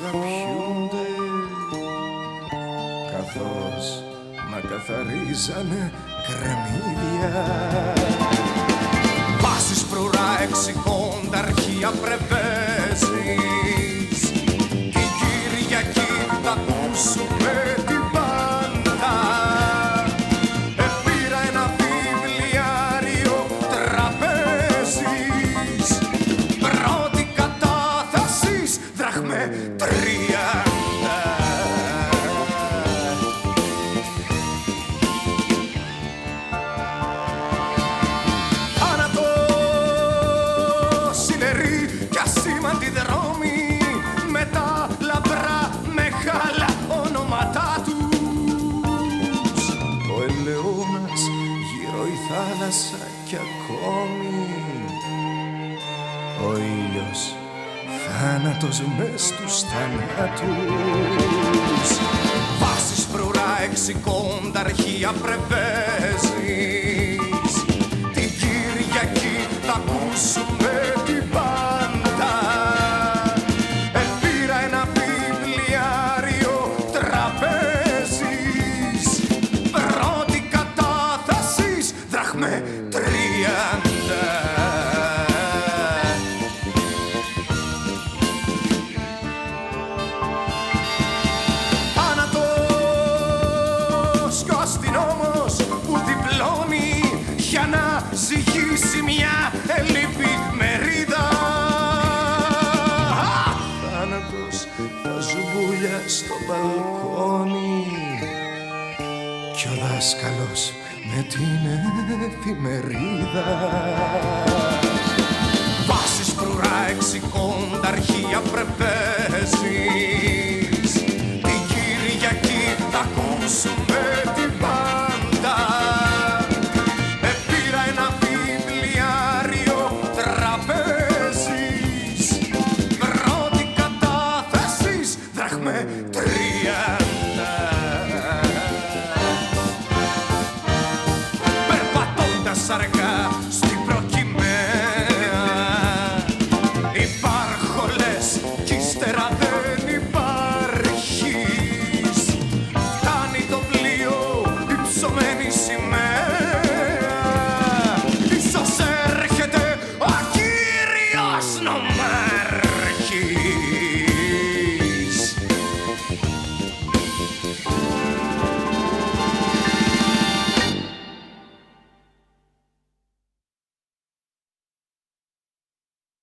αγαπιούνται, καθώς να καθαρίζανε κρεμμύδια. Βάσεις φρουρά εξηκόντα αρχεία πρεβέζεις, την Κυριακή θα ακούσουμε την πάντα. Επήρα ένα βιβλιάριο τραπέζης, πρώτη κατάθεσης δραχμέ 30. Κι ασήμαντοι δρόμοι με τα λαμπρά μεγάλα ονόματά τους. Ο ελαιώνας γύρω η θάλασσα κι ακόμη ο ήλιος θάνατος μες στους θανάτους. Βάσεις φρουρά εξηκόντα αρχεία πρεβέζεις, την Κυριακή θα ακούσουμε την πάντα. Επήρα ένα βιβλιάριο τραπέζης, πρώτη κατάθεσης δραχμέ 30. Θάνατος κι ο αστυνόμος που διπλώνει για να ζυγίσει μια ελλειπή μερίδα. Θάνατος τα ζουμπούλια στο μπαλκόνι κι ο δάσκαλος με την εφημερίδα. Βάσεις φρουρά εξηκόντα αρχεία πρεβέζεις, την Κυριακή θα ακούσουμε την πάντα. Επήρα ένα βιβλιάριο τραπέζης, πρώτη κατάθεσης δραχμέ 30. Περπατώντας αργά στην προκειμένη